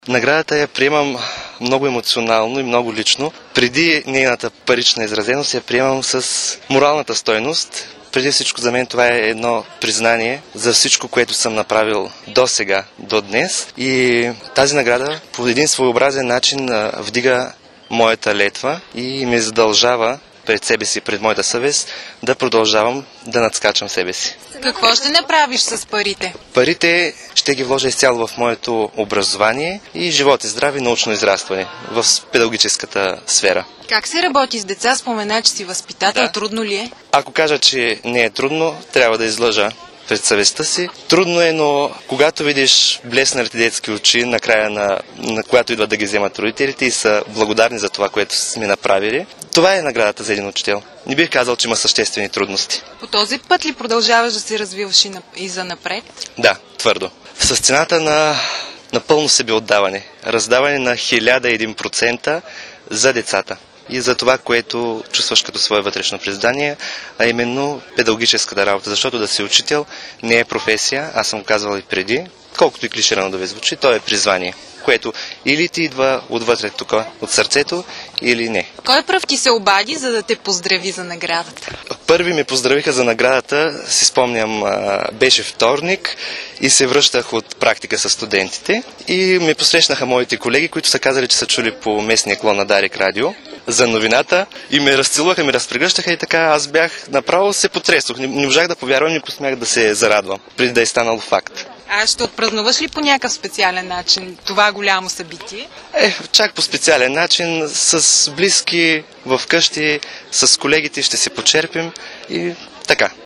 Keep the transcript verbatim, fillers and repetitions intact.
Наградата я приемам много емоционално и много лично. Преди нейната парична изразеност я приемам с моралната стойност. Преди всичко за мен това е едно признание за всичко, което съм направил до сега, до днес. И тази награда по един своеобразен начин вдига моята летва и ме задължава пред себе си, пред моята съвест, да продължавам да надскачам себе си. Какво ще направиш с парите? Парите ще ги вложа изцяло в моето образование и живот и здраве, научно израстване в педагогическата сфера. Как се работи с деца? Спомена, че си възпитател. Да. Трудно ли е? Ако кажа, че не е трудно, трябва да излъжа пред съвестта си. Трудно е, но когато видиш блесналите детски очи на края на, на когато идват да ги вземат родителите и са благодарни за това, което сме направили, това е наградата за един учител. Не бих казал, че има съществени трудности. По този път ли продължаваш да се развиваш и, на... и за напред? Да, твърдо. С цената на, на пълно себеотдаване. Раздаване на хиляда и един процента за децата. И за това, което чувстваш като свое вътрешно признание, а именно педагогическата работа. Защото да си учител не е професия, аз съм казвал и преди, колкото и клиширано да ви звучи, то е призвание, което или ти идва отвътре тук, от сърцето, или не. Кой пръв ти се обади, за да те поздрави за наградата? Първи ми поздравиха за наградата, си спомням, беше вторник и се връщах от практика с студентите и ме посрещнаха моите колеги, които са казали, че са чули по местния клон на Дарик Радио за новината и ме разцелуваха, ме разпрегръщаха и така аз бях направо се потресох. Не, не можах да повярвам, не посмях да се зарадвам, преди да е станало факт. А ще отпразнуваш ли по някакъв специален начин това голямо събитие? Е, чак по специален начин, с близки в къщи, с колегите ще се почерпим и така.